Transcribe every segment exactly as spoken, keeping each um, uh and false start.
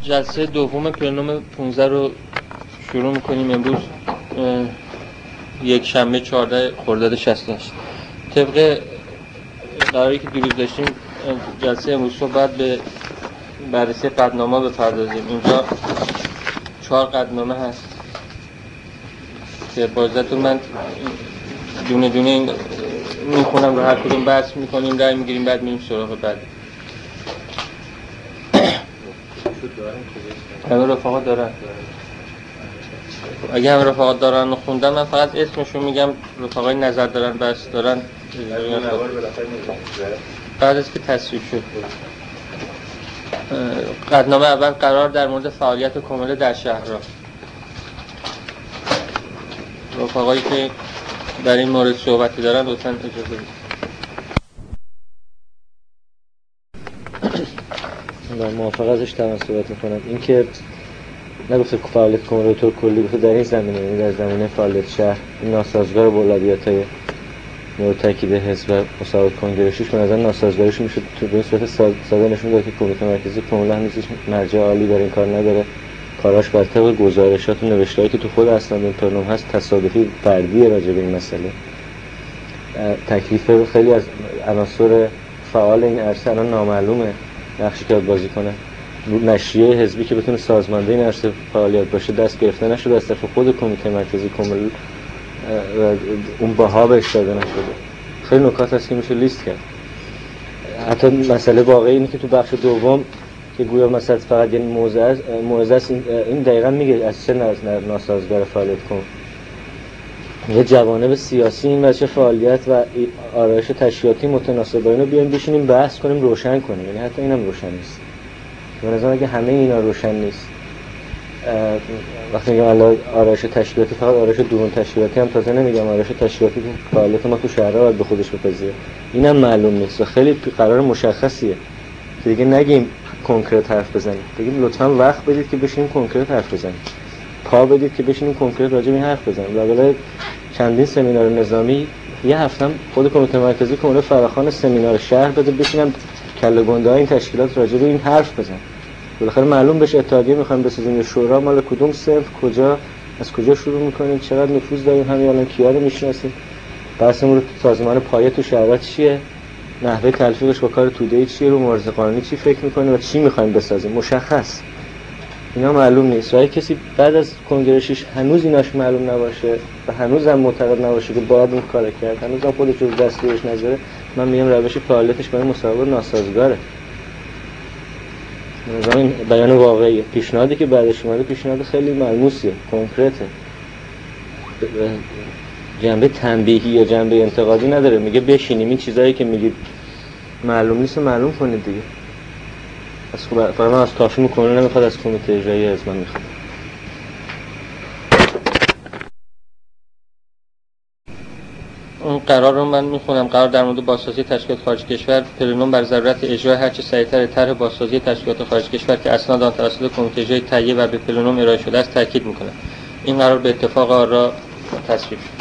جلسه دوم پلنوم پانزده رو شروع میکنیم. امروز یک شنبه چهاردهم خرداد شصت و هشت. طبق قراری که دیروز داشتیم جلسه امروز رو بعد به بررسی قطعنامه بپردازیم. اینجا چهار قطعنامه هست که بازدتون من دونه دونه این میخونم رو هر کدوم بحث میکنیم، رای میگیریم، بعد میریم سراغ بعد. همه رفاقات دارن. اگه همه رفاقات دارن خوندن، من فقط اسمشون میگم. رفاقای نظر دارن، بحث دارن، بعد از که تصویب شد. قطعنامه اول قرار در مورد فعالیت کمیله در شهرها. رفاقایی که در این مورد صحبتی دارن لطفاً اجازه بدید. من موافق ازش تمام صحبت میکنم. این که نگفته فعالیت کمیته طور کلی، گفته در این زمینه، یعنی در زمینه فعالیت شهر این ناسازگار با اولویت‌های مورد تاکید حزب و مساوات کنگره‌شیش به نظر ناسازگاریش میشه تو به صورت ساده نشون داد که کمیته مرکزی کاملا هنوز مرجع عالی برای این کار نداره. کاراش بر طبق گزارشات و نوشته‌ای که تو خود اسناد پلنوم هست تصادفی فردیه راجع به این مسئله. تکلیف خیلی از عناصر فعال این عرصه الان نامعلومه، نقشی که بازی کنه. نشریه حزبی که بتونه سازمانده این عرصه فعالیت باشه دست گرفته نشده از طرف خود کمیته مرکزی کامل و اون بها بهش داده نشده. خیلی نکات هست که میشه لیست کرد. حتی مسئله واقعی اینه که تو بخش دوم که گویا مثلا فقط یه موضوع است، موضوع است این دقیقاً میگه از چه ناسازگار فعالیت کن. یه جوانب سیاسی این بچه فعالیت و آرایش تشریعاتی متناسب با اینو بیایم بشینیم بحث کنیم روشن کنیم. یعنی حتی اینم روشن نیست. به نظر اگه همه اینا روشن نیست، وقتی میگم الان آرایش تشریعاتی فقط آرایش درون تشریعاتی هم تازه نمیگم، آرایش تشریعاتی فعالیت ما تو شهرها باید به خودش بپذیره. اینم معلوم نیست و خیلی قرار مشخصیه که دیگه نگیم کنکرت حرف بزنیم. بگیم لطفاً وقت بدید که بشینیم کنکرت حرف بزنیم. پا بدید که بشینیم کنکرت راجع به این حرف بزنیم. لااقل چندین سمینار نظامی یه هفتم خود کمیته مرکزی کمیته فراخوان سمینار شهر بده بشینن کله گنده‌های این تشکیلات راجع به این حرف بزنن. بالاخره معلوم بشه اتحادیه میخوایم بسازیم، شورا مال کدوم صنف، کجا از کجا شروع میکنیم، چقدر نفوذ داریم، همین الان کیا رو میشناسیم، بحثمون رو سازمان پایه تو شهرات چیه، نحوه تلفیقش با کار توده‌ای چیه، رو مبارزه قانونی چی فکر میکنیم و چی میخوایم بسازیم مشخص. اینا معلوم نیست. و کسی بعد از کنگره شش هنوز ایناش معلوم نباشه و هنوز هم معتقد نباشه که باید این کارو کرد، هنوز هم خودش رو دستورش نذاره، من میگم روش فعالیتش برای مسابقه ناسازگاره. نظام بیان واقعیه. پیشنهادی که بعدش اومده پیشنهاد خیلی ملموسیه، کنکرته. جنبه تنبیهی یا جنبه انتقادی نداره. میگه بشینیم این چیزایی که میگید معلوم نیست معلوم کنید دیگه. از خب فقط من از کافی میکنه نمیخواد از کمیته اجرایی از من میخواد. اون قرار رو من میخونم. قرار در مورد بازسازی تشکیلات خارج کشور. پلنوم بر ضرورت اجرای هرچه سریعتر طرح بازسازی تشکیلات خارج کشور که اسناد آن توسط کمیته اجرایی تهیه و به پلنوم ارائه شده است تاکید میکنه. این قرار به اتفاق آرا تصویب شد.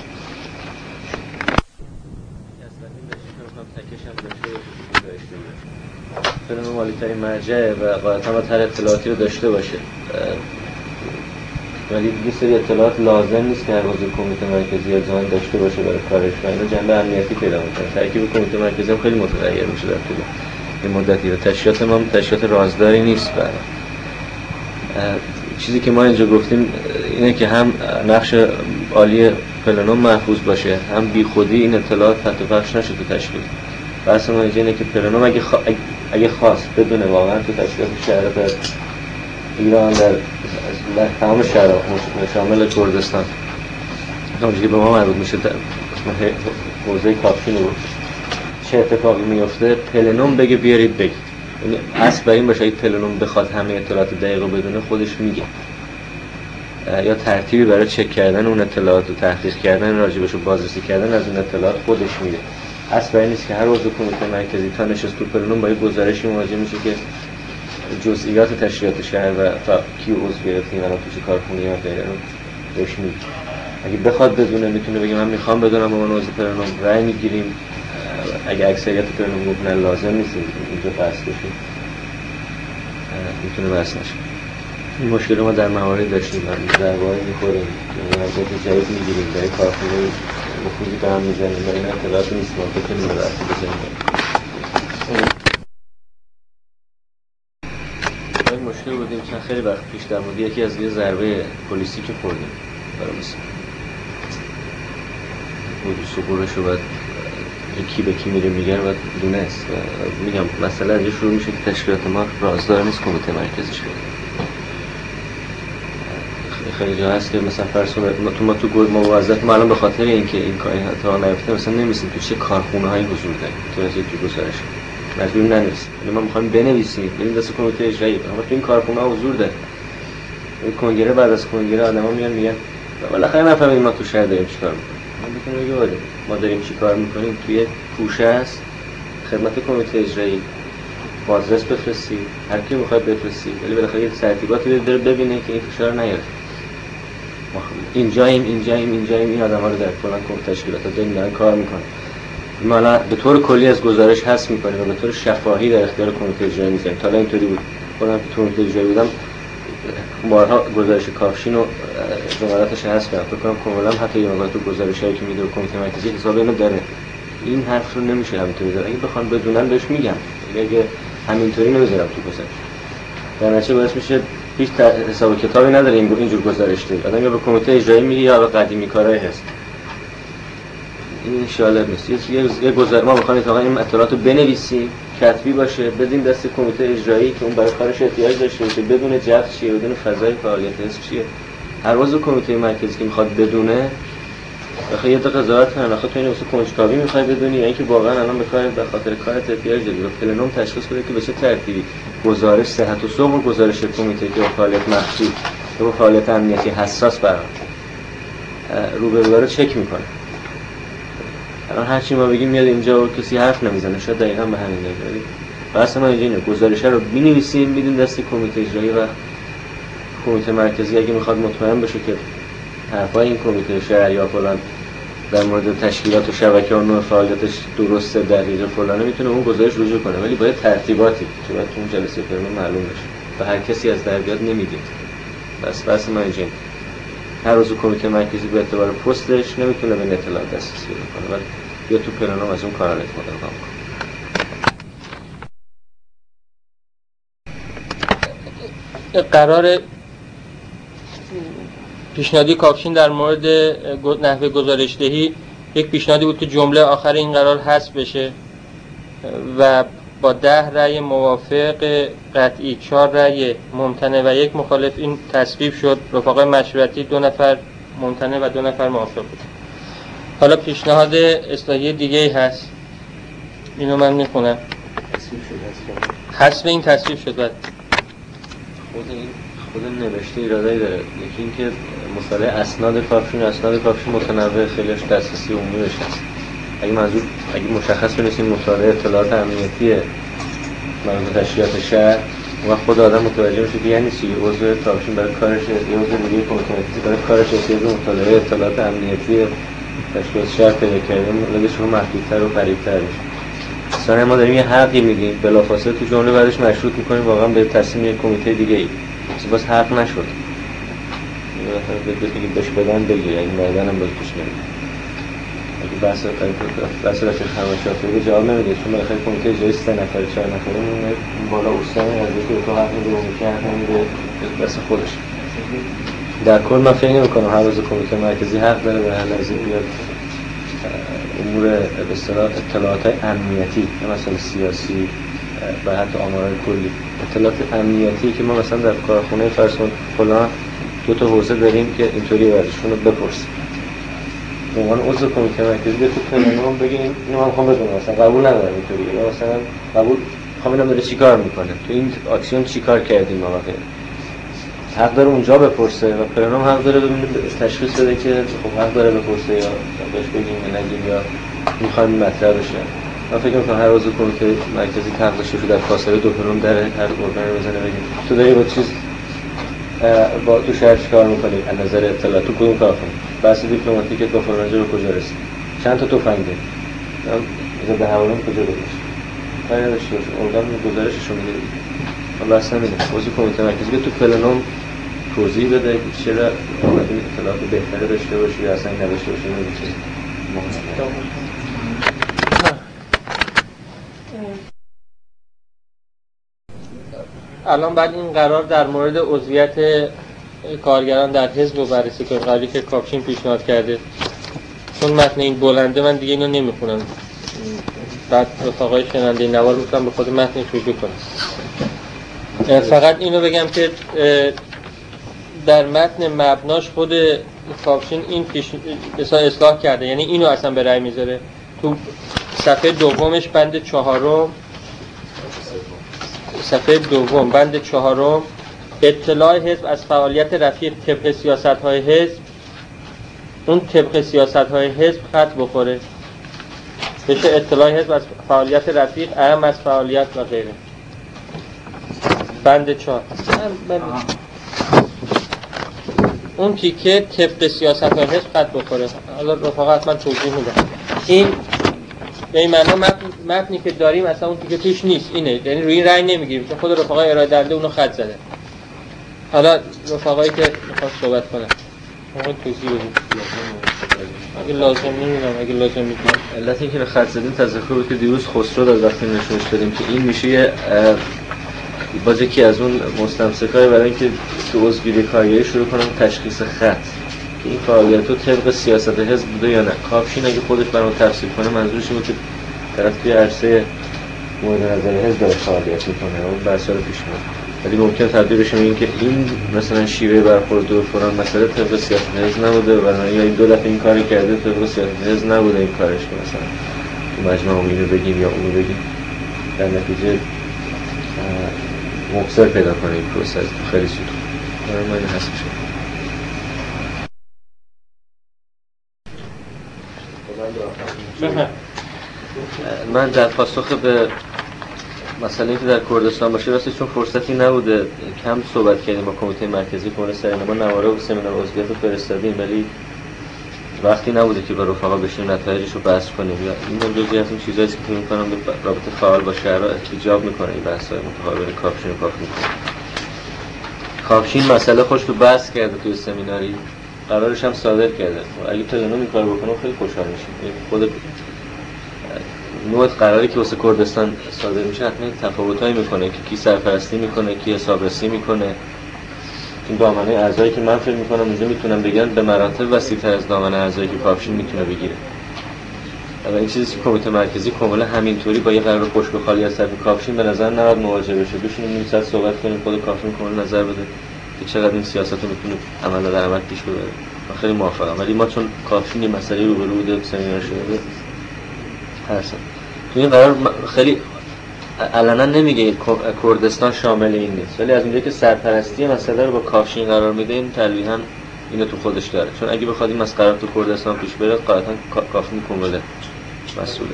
پلنوم مالی‌ترین مرجع و قاعدتاً باید هر اطلاعاتی رو داشته باشه. ولی یه سری اطلاعات لازم نیست که هر عضو کمیته مرکزی الزاماً داشته باشه برای کارش و اینا جنبه امنیتی پیدا می‌کنه. ترکیب کمیته مرکزی هم خیلی متغیر میشه در طول این مدتی و تشکیلات ما تشکیلات رازداری نیست. و چیزی که ما اینجا گفتیم اینه که هم نقش عالی پلنوم محفوظ باشه، هم بی خودی این اطلاعات تحت پخش نشه تو تشکیل. بحث ما اینه که پلنوم اگه خوا... اگه خواست بدونه واقعا تو تشکیلات شهرات ایران در در تمام شهرها شامل کردستان همونجوری که به ما مربوط میشه در حوزه کافی رو چه اتفاقی میفته پلنوم بگه بیارید بگید. یعنی اصل بر این باشه اگه پلنوم بخواد همه اطلاعات دقیق رو بدونه خودش میگه، یا ترتیبی برای چک کردن اون اطلاعات و تحقیق کردن راجبش و بازرسی کردن از اون اطلاعات خودش میگه. اصل بر این نیست که هر عضو کمیته مرکزی تا نشست تو پلنوم با یه گزارشی مواجه میشه که جزئیات تشریعات شهر و کی عضو گرفتیم الان تو چه کارخونه‌ای یا غیره رو بهش میگه. اگه بخواد بدونه میتونه بگه من میخوام بدونم با من عضو پلنوم رأی میگیریم. اگه اکثریت پلنوم گفتن لازم نیست اینجا بحث بشه میتونه بحث نشه. این مشکل ما در موارد داشتیم، در واقع میخوریم موارد جدید میگیریم، در کارخونه مفروضی به هم میزنیم و این اطلاعات نیست ما بکنیم رو رفت بزنیم. این مشکل بودیم چند خیلی وقت پیش در مورد یکی از یه ضربه پلیسی که خوردیم برای مثلا بودی سقورش رو باید کی به کی میره میگن باید دونست و میگم مسئله از شروع میشه که تشکیلات ما رازدار نیست کمیته مرکزیش کنیم. خیلی جا هست که مثلا فرض کنید تو ما تو گل موظف ما الان به خاطر اینکه این کاری تا نیفته مثلا نمی‌نویسیم تو چه کارخونه‌هایی حضور داره تو از تو گزارش مجبور ننویسیم، ولی ما می‌خوایم بنویسیم بریم دست کمیته اجرایی، اما تو این کارخونه‌ها حضور داره. این کنگره بعد از کنگره آدما میان میگن بالاخره نفهمیم ما تو شهر داریم چیکار می‌کنیم. ما میتونیم بگیم ما داریم چیکار می‌کنیم توی کوشه است خدمت کمیته اجرایی بازرس بفرستید، هر کی می‌خواد بفرستید، ولی بالاخره یه ترتیباتی بده ببینه که این فشار نیاد. اینجاییم اینجاییم اینجاییم این آدم‌ها رو در فلان کمیته تشکیلات داریم دارن کار میکنن. ما الان به طور کلی از گزارش حذف میکنیم و به طور شفاهی در اختیار کمیته اجرایی میذاریم. تا الان اینطوری بود. خودم که کمیته اجرایی بودم بارها گزارش کافشین و جملاتش حذف کردم. فکر کنم کاملا حتی یه مقدار تو گزارشایی که میده کمیته مرکزی حساب اینو داره. این حرف رو نمیشه همینطوری بذارم. اگه بخوام بدونن بهش میگم. اگه همینطوری نمیذارم تو گزارش. در نتیجه باعث میشه هیچ حساب کتابی نداره این اینجور گزارش ده. آدم یا به کمیته اجرایی میگه یا به قدیمی کارهای هست. این شالب نیست. یه یه گزارش ما می‌خوایم تا این اطلاعات رو بنویسیم، کتبی باشه، بدیم دست کمیته اجرایی که اون برای کارش احتیاج داشته باشه، بدون جو چیه، بدون فضای فعالیت هست چیه. هر عضو کمیته مرکزی که میخواد بدونه بخواد یه دقیقه قضاوت کنه، آخه تو اینو واسه کنجکاوی می‌خوای بدونی یا اینکه واقعا الان به کار به خاطر کارت احتیاج داری. پلنوم تشخیص بده که به چه ترتیبی گزارش صحت و سقم و گزارش کمیته که با فعالیت مخفی یا با فعالیت امنیتی حساس برام رو به رو چک میکنه. الان هر چی ما بگیم میاد اینجا و کسی حرف نمیزنه، شاید دقیقاً به همین دلیل. واسه ما اینجوریه گزارش رو می‌نویسیم میدیم دست کمیته اجرایی و کمیته مرکزی اگه میخواد مطمئن بشه که حرفای این کمیته شهر یا فلان در مورد تشکیلات و شبکه و نوع فعالیتش درسته دقیقه فلانه میتونه اون گزارش رجوع کنه، ولی باید ترتیباتی که باید تو اون جلسه پلنوم معلوم بشه و هر کسی از در بیاد نمیدیم. بس بس ما اینجا هر روز کمیته مرکزی به اعتبار پستش نمیتونه به اطلاع دسترسی پیدا کنه، ولی بیا تو پلنوم از اون کارا استفاده کنه. قرار پیشنهادی کافشین در مورد نحوه گزارش‌دهی یک پیشنهادی بود که جمله آخر این قرار حذف بشه و با ده رأی موافق قطعی، چهار رأی ممتنع و یک مخالف این تصویب شد. رفقای مشورتی دو نفر ممتنع و دو نفر موافق بود. حالا پیشنهاد اصلاحی دیگه‌ای هست، اینو من میخونم. حذف این تصویب شد. بعد خود این خود نوشته ایرادایی داره. یکی اینکه مطالعه اسناد کافشین اسناد کافشین متنوع خیلیش دسترسی عمومی بشه. اگه منظور اگه مشخص بنویسیم مطالعه اطلاعات امنیتی مربوط به تشکیلات شهر و خود آدم متوجه میشه که یعنی چی عضو کافشین برای کارش یا عضو دیگه کمیته مرکزی برای کارش احتیاج به مطالعه اطلاعات امنیتی تشکیلات شهر پیدا کرده مطلقش رو محدودتر و قریب‌تر بشه. مثلا ما داریم یه حقی میدیم بلافاصله تو جمله بعدش مشروط می‌کنیم واقعا به تصمیم یک کمیته دیگه‌ای. باز حق نشد. یه بگید بهش بدن بگیر، این بعدن هم باز پیش نمیاد. اگه بحث بحث رفیق همشافی جواب نمیده چون بالاخره کمیته اجرایی سه نفر چهار نفره اون بالا استان از اینکه تو حق میده اون که حق نمیده بس خودش. در کل من فکر نمی‌کنم هر روز کمیته مرکزی حق داره به هر لحظه بیاد امور به اصطلاح اطلاعات امنیتی نه مثلا سیاسی و حتی آمارهای کلی اطلاعات امنیتی که ما مثلا در کارخونه فرسون فلان دو تا حوزه داریم که اینطوری ورزشون رو بپرسیم به عنوان عضو کمیته مرکزی به تو پلنوم بگیم اینو من میخوام بدونم مثلا قبول ندارم اینطوری یا مثلا قبول میخوام ببینم داره چیکار میکنه تو این اکسیون چیکار کردیم ما واقعا حق داره اونجا بپرسه و پلنوم حق داره ببینه تشخیص بده که خب حق داره بپرسه یا بهش بگیم نگیم یا میخوایم مطرح بشه. من فکر می‌کنم هر عضو کمیته مرکزی حق داشته باشه در فاصله دو پلنوم در هر ارگان رو بزنه بگیم تو داری با چیز با تو شهر چیکار می‌کنی از نظر اطلاعات تو کدوم کار کنی بحث دیپلماتیکت با فلان جا کجا رسید چند تا تفنگ داری از به هوالون کجا گذاشت کاری نداشته باشه ارگان گزارشش رو میده. من بحث نمی‌کنم عضو کمیته مرکزی که تو پلنوم توضیح بده که چرا باید این اطلاعات بهتره داشته باشی یا اصلا نداشته باشی نمیشه الان بعد این قرار در مورد عضویت کارگران در حزب رو بررسی کنیم، قراری که کاپشین پیشنهاد کرده. چون متن این بلنده من دیگه اینو نمیخونم، بعد رفقای شنونده نوار میتونم به خود متنش رجوع کنم. فقط اینو بگم که در متن مبناش خود کاپشین این پیش اصلاح کرده، یعنی اینو اصلا به رأی میذاره. تو صفحه دومش بند چهارم، صفحه دوم بند چهارم، اطلاع حزب از فعالیت رفیق طبق سیاست‌های حزب، اون طبق سیاست‌های حزب خط بخوره بشه اطلاع حزب از فعالیت رفیق اهم از فعالیت و غیره. بند چهار اون تیکه طبق سیاست‌های حزب خط بخوره. حالا رفقا حتما توضیح میدم. این به این معنی متن متنی که داریم اصلا اون تیکه توش نیست، اینه، یعنی روی این رأی نمیگیریم چون خود رفقای ارائه دهنده اونو خط زده. حالا رفقایی که میخواد صحبت کنن اون توضیح بدید اگه لازم نمیدونم، اگه لازم میدونم. علت این که خط زدیم تذکر بود که دیروز خسرو داد وقتی نشونش دادیم که این میشه یه باز یکی از اون مستمسکای برای اینکه تو عضوگیری کارگری شروع کنم تشخیص خط که این فعالیت رو طبق سیاست حزب بوده یا نه. کاپشین اگه خودش برام تفسیر کنه منظورش اینه که طرف توی عرصه مورد نظر حزب داره فعالیت میکنه، اون بحثا رو پیش میاد. ولی ممکنه تعبیر بشه این که این مثلا شیوه برخورد و فلان مسئله طبق سیاست حزب نبوده و یا این دو دفعه این کارو کرده طبق سیاست حزب نبوده این کارش، که مثلا تو مجمع اینو بگیم یا اونو بگیم، در نتیجه مبصر پیدا کنه این پروسه خیلی زود. برای ما این حس میشه. من در پاسخ به مسئله که در کردستان باشه راستش چون فرصتی نبوده کم صحبت کردیم با کمیته مرکزی کمیته سرینما، نواره و سمینار عضویت رو فرستادیم ولی وقتی نبوده که با رفقا بشیم نتایجش رو بحث کنیم. یا این جزئی از این چیزایی که فکر می‌کنم به رابطه فعال با شهرها ارتجاع میکنه این بحث‌های متقابل کاپشین و کاپشین. کاپشین مسئله خوش تو بحث کرده توی سمیناری، قرارش هم صادر کرده. اگه پلنوم این کارو بکنه خیلی خوشحال میشیم. خود نوع قراری که واسه کردستان صادر میشه حتما تفاوتایی میکنه که کی سرپرستی میکنه، کی حسابرسی میکنه. این دامنه اعضایی که من فکر میکنم اونجا میتونم بگن به مراتب وسیع‌تر از دامنه اعضایی که کاپشین میتونه بگیره. و این چیزی که کمیته مرکزی کاملا همینطوری با یه قرار خشک و خالی از طرف کاپشین به نظر نراد مواجه بشه. بشینیم نیم ساعت صحبت کنیم خود کاپشین کاملا نظر بده که چقدر این سیاست رو میتونه عمل در عمل پیش ببره. من خیلی موافقم، ولی ما چون کاپشین این مسئله رو به رو بوده سمینار شده هرسن تو این قرار خیلی علنا نمیگه کردستان شامل این نیست، ولی از اونجایی که سرپرستی مسئله رو با کاپشین قرار میده این تلویحاً اینو تو خودش داره. چون اگه بخواد این مسئله تو کردستان پیش بره قاطعاً کاپشین کامله مسئوله.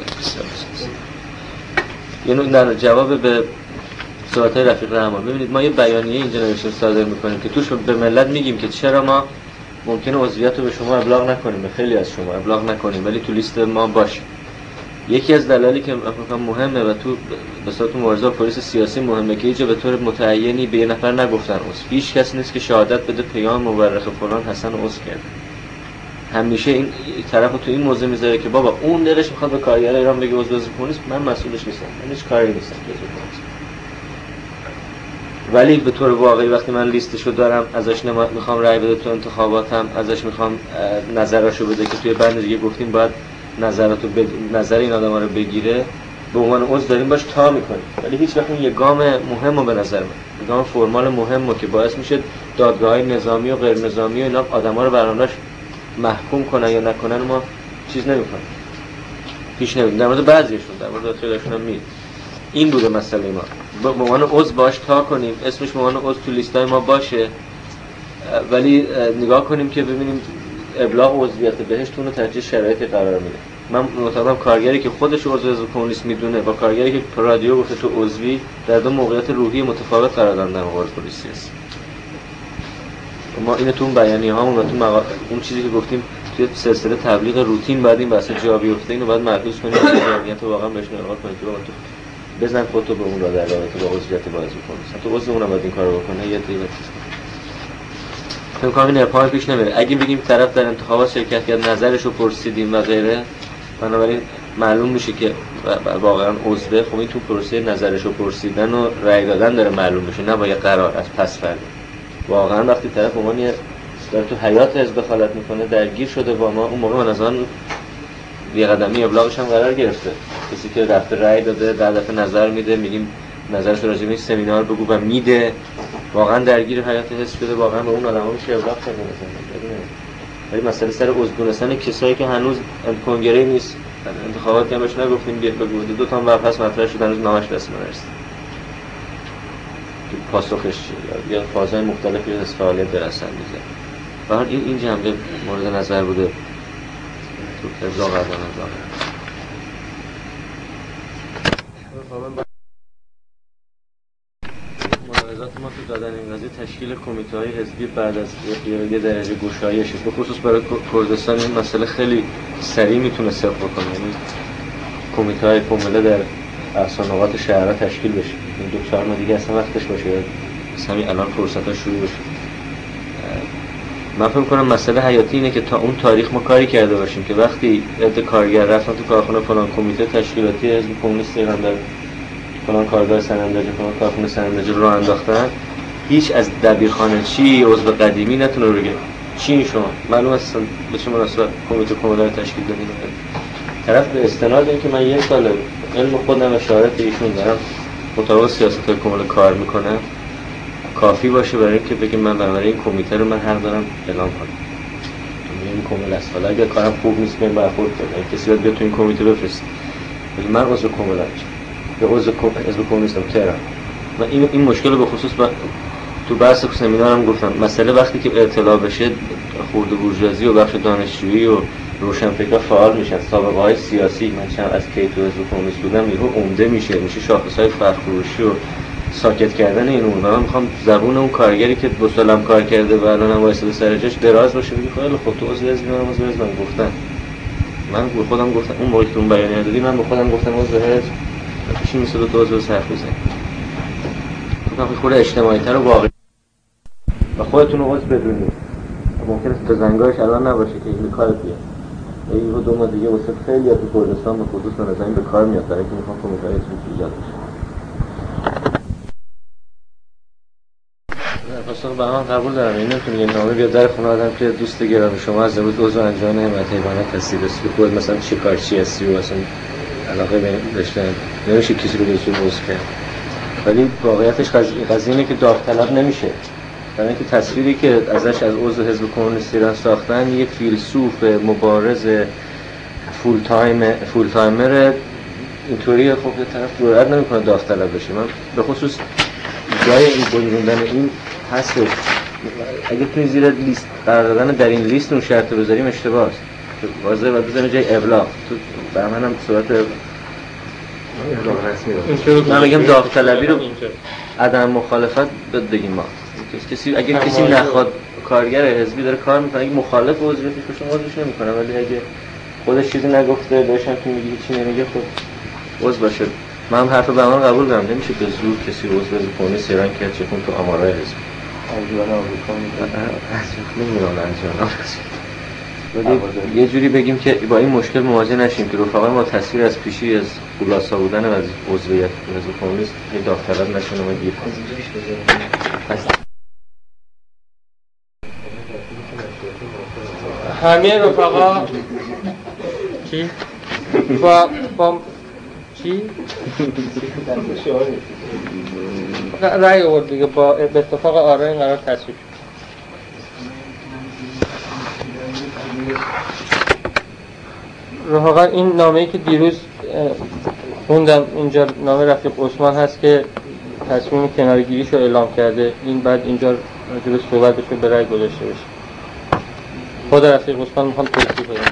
یه نوع در جواب به صحبت‌های رفیق رحمان، ببینید ما یه بیانیه اینجا نوشتیم صادر میکنیم که توش به ملت میگیم که چرا ما ممکنه عضویت رو به شما ابلاغ نکنیم، به خیلی از شما ابلاغ نکنیم ولی تو لیست ما باشه. یکی از دلایلی که فکر مهمه و تو به صورت مبارزه با پلیس سیاسی مهمه که اینجا به طور متعینی به یه نفر نگفتن عضو. هیچ کس نیست که شهادت بده پیام مورخ فلان حسن عضو کرد. همیشه این طرفو تو این موضوع میذاره که بابا اون دلش میخواد به کارگر ایران بگه عضو پلیس، من مسئولش نیستم، من هیچ کاری نیستم. ولی به طور واقعی وقتی من لیستشو دارم ازش نما... میخوام رأی بده تو انتخاباتم، ازش میخوام نظراشو بده که توی بند دیگه گفتیم باید نظراتو ب... نظر این آدما رو بگیره، به عنوان عضو داریم باش تا میکنیم. ولی هیچ وقت یه گام مهمو به نظر من، یه گام فرمال مهمو که باعث میشه دادگاه‌های نظامی و غیر نظامی و اینا آدما رو برنامه‌اش محکوم کنن یا نکنن ما چیز نمیکنیم، پیش نمیریم. در مورد بعضیشون، در مورد خیلیشون هم می این بوده مسئله ما. به عنوان عضو باش تا کنیم، اسمش به عنوان عضو تو لیستای ما باشه، ولی نگاه کنیم که ببینیم ابلاغ عضویت بهشتون رو تحت شرایطی قرار میده. من معتقدم کارگری که خودش عضو حزب کمونیست میدونه با کارگری که رادیو گفته تو عضوی در دو موقعیت روحی متفاوت قرار دارن در مقابل پلیس سیاسی. ما اینو تو اون بیانیه هامون و تو مقا... اون چیزی که گفتیم توی سلسله تبلیغ روتین بعد این بحث جا بیفته اینو باید مرکز کنیم که جمعیت واقعا بهش نگاه کنه که تو بزن خودتو به اون را در رابطه با عضویت با حزب کمونیست. تو عضو اونم باید این کارو بکنه. یه دیگه فکر کنم این ابهام پیش نمیره. اگه بگیم طرف در انتخابات شرکت کرد، نظرش رو پرسیدیم و غیره، بنابراین معلوم میشه که واقعا عضوه. خب این تو پروسه نظرش رو پرسیدن و رأی دادن داره معلوم میشه، نه با یه قرار از پس فردا. واقعا وقتی طرف عنوان داره تو حیات حزب دخالت میکنه، درگیر شده با ما، اون موقع به نظر یه قدمی ابلاغش هم قرار گرفته. کسی که رفته رأی داده، در دفعه نظر میده، میگیم نظرش راجع به این سمینار بگو و میده، واقعا درگیر حیات حزب شده، واقعا به اون آدما میشه ابلاغ کرد. ولی مسئله سر عضوگونستن کسایی که هنوز کنگره نیست، انتخابات هم بهش نگفتیم بیاد بگو، دو تا هم واپس مطرح شد، هنوز نامش دست ما نرسید. پاسخش چیه؟ یا فازهای مختلفی از فعالیت درسن میزه. واقعا این این جنبه مورد نظر بوده تو ابلاغ قبلا ابلاغ. ملاحظات ما تو دادن این قضیه تشکیل کمیته‌های حزبی بعد از یه درجه گشایشه، به خصوص برای کردستان این مسئله خیلی سریع میتونه صفر بکنه. یعنی کمیته‌های کامله در اقصا نقاط شهرها تشکیل بشه. این دو چهار ماه دیگه اصلا وقتش باشه، همین الان فرصت‌ها شروع بشه. من فکر می‌کنم مسئله حیاتی اینه که تا اون تاریخ ما کاری کرده باشیم که وقتی عده کارگر رفتن تو کارخونه فلان کمیته تشکیلاتی حزب کمونیست ایران در فلان کارگاه سنندج فلان کارخونه سنندج رو انداختن، هیچ از دبیرخانه چی عضو قدیمی نتونه بگه چی شما معلوم است به چه مناسبت کمیته کمونه رو تشکیل دادین. طرف به استناد اینکه من یک سال علم خودم و شهادت ایشون دارم مطابق سیاست‌های کمونه کار میکنم، کافی باشه برای اینکه بگم من برای این کمیته رو من حق دارم اعلام کنم. این کمیته است. حالا اگه کارم خوب نیست من برخورد کنم، کسی باید بیاد تو این کمیته بفرسته. ولی من عضو کمیته یا عضو حزب کمونیستم تهران. من این این مشکل رو به خصوص با تو بحث سمینارم گفتم، مسئله وقتی که اطلاع بشه خورده بورژوازی و بخش دانشجویی و روشنفکرها فعال میشن، سابقه‌های سیاسی، من چند از کی تو حزب کمونیست بودم، یهو عمده میشه میشه شاخص‌های فرفروشی و ساکت کردن این امور. من میخوام زبون اون کارگری که دو سالم کار کرده و الانم وایساده سر جاش دراز باشه، بگه خیلی خب تو عضو حزب من عضو حزب من گفتم. من به خودم گفتم اون موقعی که اون بیانیه دادی، من به خودم گفتم عضو حزب چی میشه دو تا عضو حرف بزنید. فکر خود اجتماعی‌تر و واقعی و خودتون رو عضو بدونید. ممکنه تا زنگایش الان نباشه که این کار بیاد. این رو دو ماه دیگه واسه خیلی از کردستان به خصوص نظامی به کار میاد، برای اینکه میخوام کمیته ایجاد بشه. پاسخ به من قبول دارم. این نمیتونه یه نامه بیاد در خونه آدم که دوست گرامی شما از بود عضو انجمن حمایت حیوانات هستی، بس خود مثلا شکارچی هستی و اصلا علاقه به داشتن نمیشه کسی رو به زور عضو کرد. ولی واقعیتش قضیه اینه که داوطلب نمیشه. برای اینکه تصویری که ازش از عضو حزب کمونیست ایران ساختن یه فیلسوف مبارز فول تایم فول تایمر اینطوری، خب یه طرف جرئت نمیکنه داوطلب بشه. من به خصوص جای این بنیوندن این هستش، اگه توی زیر لیست قرار دادن در این لیست اون شرط رو بذاریم اشتباه است. واضحه باید بذاریم جای ابلاغ. تو برای من هم صورت ابلاغ رسمی رو من بگم داوطلبی رو عدم مخالفت بگیم ما. کسی اگه کسی نخواد کارگر حزبی داره کار میکنه، اگه مخالف عضویتش باشه عضوش نمیکنه، ولی اگه خودش چیزی نگفته داشتم که میگه چی نمیگه خود عضو باشه. من هم حرف به من قبول دارم، نمیشه به زور کسی رو عضو کمونیست ایران کرد چون تو آمارای حزب انجمن آمریکا نمیدونم انجمن ولی یه جوری بگیم که با این مشکل مواجه نشیم که رفقای ما تصویر از پیشی از خلاصا بودن و از عضویت حزب کمونیست یه داوطلب نشونه ما گیر کنیم. همه رفقا چی؟ با با چی؟ رأی آورد دیگه، با به اتفاق آرای این قرار تصویب. رفقا این نامه‌ای که دیروز خوندم اینجا، نامه رفیق عثمان هست که تصمیم کناره‌گیریشو اعلام کرده. این بعد اینجا راجع به صحبت بشه به رأی گذاشته بشه. خود رفیق عثمان میخوام توضیح بدم.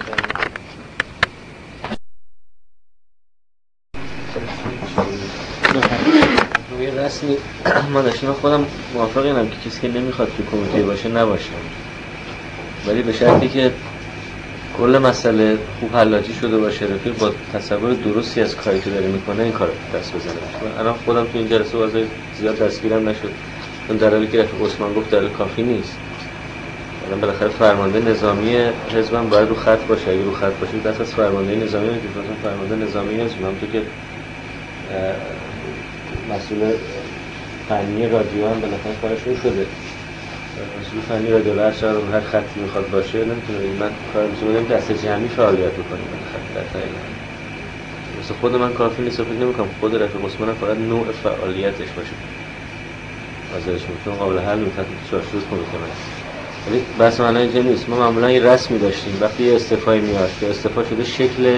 روی رسمی من داشتم خودم موافق اینم که کسی که نمیخواد تو کمیته باشه نباشه، ولی به شرطی که کل مسئله خوب حلاجی شده باشه، رفیق با تصور درستی از کاری که داره میکنه این کارو دست بزنه. الان خودم تو این جلسه واضح زیاد دستگیرم نشد، چون در حالی که رفیق عثمان گفت دلیل کافی نیست. مثلا بالاخره فرمانده نظامی حزبم باید رو خط باشه. اگه رو خط باشه دست از فرمانده نظامی میگیره. مثلا فرمانده نظامی حزب همونطور که مسئول فنی رادیو هم بالاخره کارش رو شده. مسئول فنی رادیو هر چقدر هر خطی میخواد باشه نمیتونه من کار می‌کنم دست جمعی فعالیت بکنیم بالاخره در طریق مثل خود من کافی نیست. فکر نمی‌کنم خود رفیق عثمان فقط نوع فعالیتش باشه ازش میتونه قابل حل میتونه چارچوب کنه. ولی بحث من اینجا نیست. ما معمولا یه رسمی داشتیم وقتی یه استعفایی میاد که استعفا شده شکل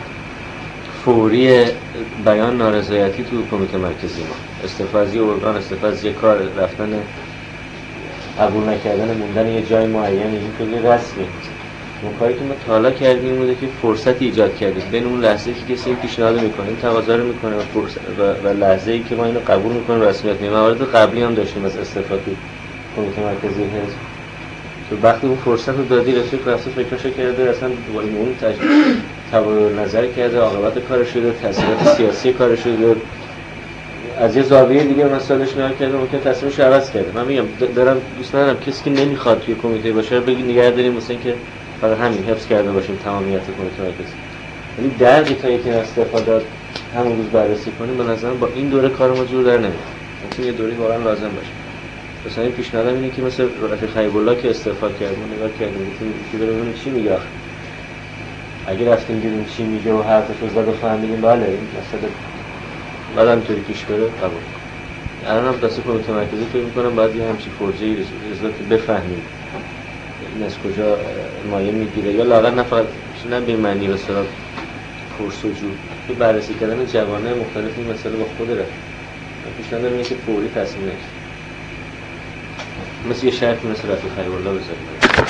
فوری بیان نارضایتی تو کمیته مرکزی ما، استعفا از یه ارگان، استعفا از یه کار، رفتن قبول نکردن موندن یه جای معین، این کلی رسمی. اون کاری که ما تا حالا کردیم بوده که فرصت ایجاد کردیم بین اون لحظه‌ای که کسی پیشنهاد میکنه این تقاضا رو میکنه و فرصت و, و لحظه‌ای که ما اینو قبول میکنیم رسمیت میده. موارد قبلی هم داشتیم از استعفا تو کمیته مرکزی حزب. تو وقتی اون فرصت رو دادی رفیق رفته فکرشو کرده اصلا با این اون تبادل نظر کرده، عاقبت کارش شده، تاثیرات سیاسی کارش شده، از یه زاویه دیگه مسائلش نگاه کرده ممکن تصمیمش عوض کرده. من میگم دارم دوست ندارم کسی که نمیخواد توی کمیته باشه بگی نگه داریم مثلا که فقط همین حفظ کرده باشیم تمامیت کمیته مرکزی. ولی درجی تا یکی استفاده داد همون روز بررسی کنیم به نظرم با این دوره کار ما جور در نمیاد. ممکن یه دوره واقعا لازم باشه. مثلا این پیشنهادم اینه که مثلا رفیق خیب الله که استعفا کرد ما نگاه کردیم که ببینیم چی میگه. اگه رفتیم دیدیم چی میگه و حرفش رو زد و فهمیدیم بله این مسئله بعد همینطوری پیش بره قبول. الان هم دست کمیته مرکزی فکر می‌کنم بعد یه همچین فرجه‌ای رسید بفهمیم این از کجا مایه میگیره یا لااقل نه فقط نه به معنی به اصطلاح پرسجو که بررسی کردن جوانه مختلف این مسئله با خود رفت. پیشنهاد اینه که فوری تصمیم نگیره. مثل یه شرطی مثل رفیق خیب الله بذاریم.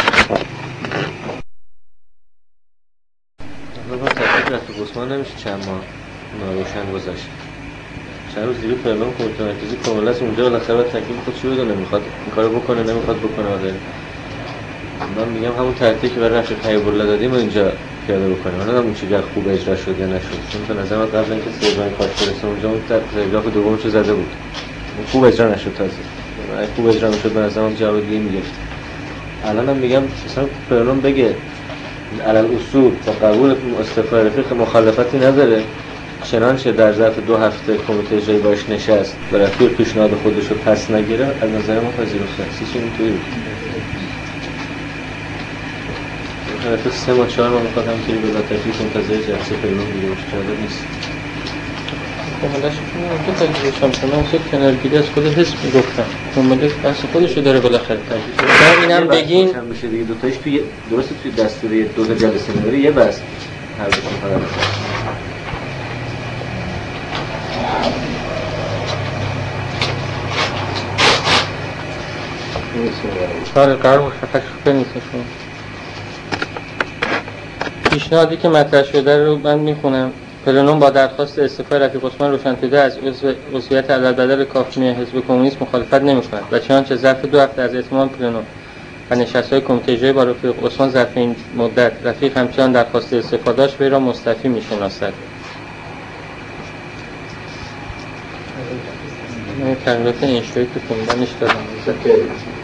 ما تحقیق رفیق عثمان نمیشه چند ماه ناروشن گذاشت. چند روز دیگه فرمان کمیته مرکزی کاملا است اونجا بالاخره باید تکلیف خودش رو بدونه میخواد این کارو بکنه نمیخواد بکنه آره. من میگم همون ترتیبی که برای رفیق خیب الله دادیم اینجا پیاده بکنیم. من نمیدونم اون چقدر خوب اجرا شد یا نشد. چون به نظر من قبل اینکه سیروان کاش برسه اونجا اون تقریبا دومش رو زده بود. خوب اجرا نشد تازه. اگه خوب اجرا میشد به نظر من جواب دیگه میگرفت. الانم میگم مثلا فرمان بگه علل اصول تا قبول استعفای رفیق مخالفتی نداره چنانچه در ظرف دو هفته کمیته اجرایی باش نشست و رفیق پیشنهاد خودش رو پس نگیره از نظر ما پذیرفته است. هیچ اینطوری بود. رفیق سه ماه چهار ماه میخواد همینطوری بلا تکلیف منتظر جلسه فرمان دیگه باشه جالب نیست. کاملش کنم که تکلیفش هم کنم اصلا کنارگیری از خود حزب میگفتم کاملش بحث خودش رو داره بالاخره تکلیف در اینم بگین هم بشه دیگه دوتایش توی درسته توی دستوری دو تا جلسه نداره یه بس هر دوشون فقط آره قرار مشخص شده نیست شما. پیشنهادی که مطرح شده رو من میخونم. پلنوم با درخواست استعفای رفیق عثمان روشن‌توده از عضویت عددبدل کافی حزب کمونیست مخالفت نمی‌کند و چنانچه ظرف دو هفته از اتمام پلنوم و نشست‌های کمیته اجرایی با رفیق عثمان ظرف این مدت رفیق همچنان درخواست استعفا داشت وی را مستعفی می‌شناسد. من تغییرات انشایی که خوندنش دادم